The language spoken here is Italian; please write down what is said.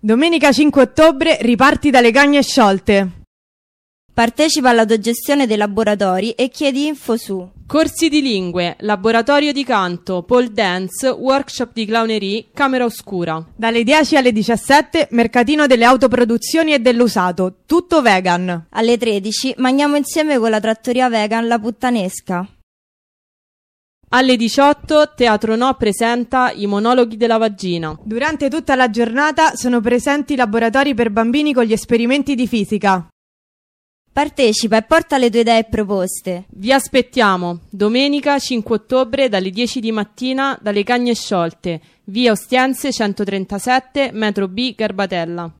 Domenica 5 ottobre riparti dalle cagne sciolte. Partecipa all'autogestione dei laboratori e chiedi info su corsi di lingue, laboratorio di canto, pole dance, workshop di clownerie, camera oscura. Dalle 10 alle 17 mercatino delle autoproduzioni e dell'usato, tutto vegan. Alle 13 mangiamo insieme con la trattoria vegan La Puttanesca. Alle 18 Teatro No presenta I monologhi della vagina. Durante tutta la giornata sono presenti laboratori per bambini con gli esperimenti di fisica. Partecipa e porta le tue idee e proposte. Vi aspettiamo domenica 5 ottobre dalle 10 di mattina dalle Cagne Sciolte, via Ostiense 137, metro B, Garbatella.